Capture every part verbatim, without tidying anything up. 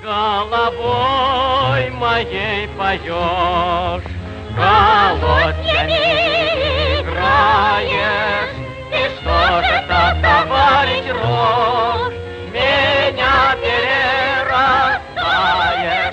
головой моей поешь, колодьями играешь. И что же это, товарищ Рожь, меня перерастаешь?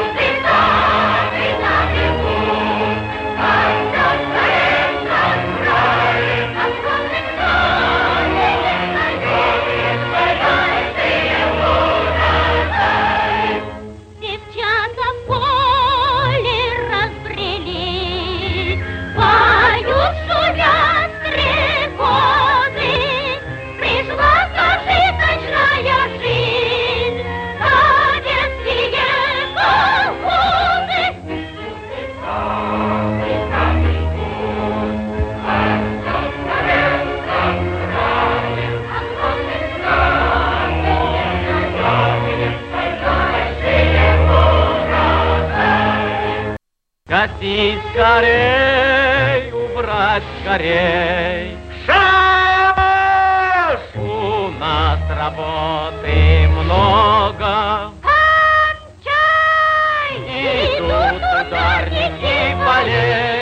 Гасить скорей, убрать скорей. Шаш! У нас работы много. Кончай! Идут ударники полей.